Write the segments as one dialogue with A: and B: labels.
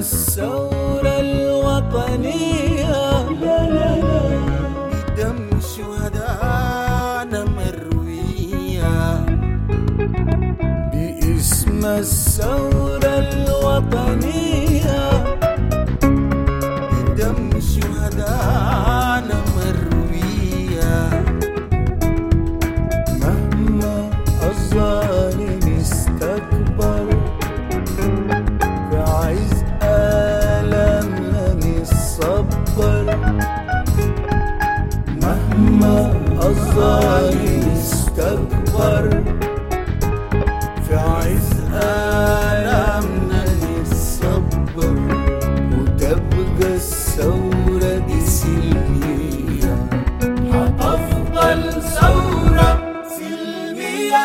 A: الثورة الوطنية
B: بدم شهدانا مروية،
A: باسم الثورة الوطنية
B: بدم شهدانا مروية.
A: مهما الظالم استكبر في عز آلامنا نصبر، مهما الظالم استكبر في عز آلامنا نصبر، وتبقى الثورة دي سلمية، هتفضل ثورة سلمية.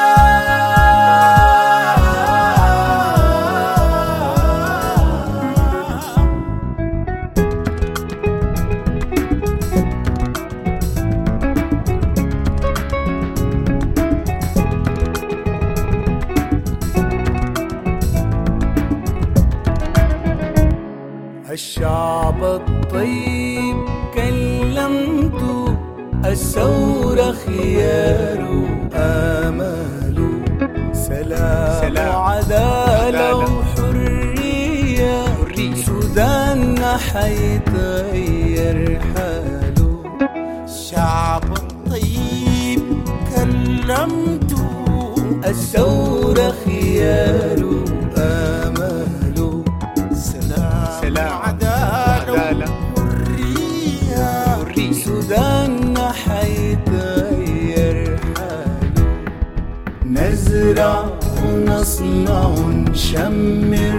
A: الشعب الطيب كلمته، الثورة خياره آماله، سلام وعدالة وحرية، سوداننا حيتغير حاله.
B: الشعب الطيب كلمته،
A: الثورة خياره آماله،
B: سلام عدالة حرية،
A: سوداننا حيتغير حاله. نزرع ونصنع ونشمر،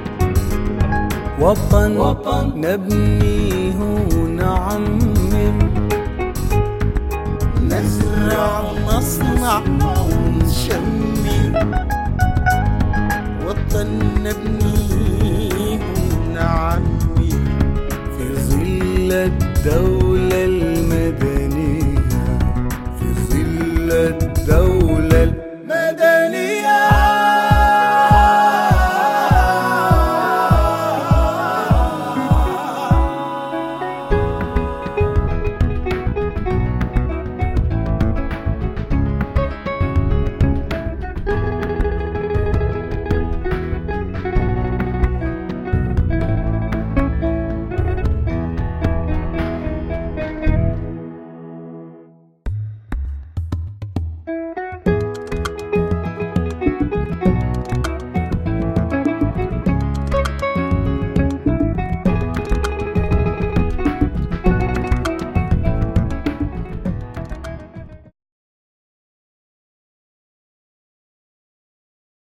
A: وطن نبنيه ونعمر.
B: نزرع ونصنع ونشمر، وطن نبنيه ونعمر.
A: في ظل الدولة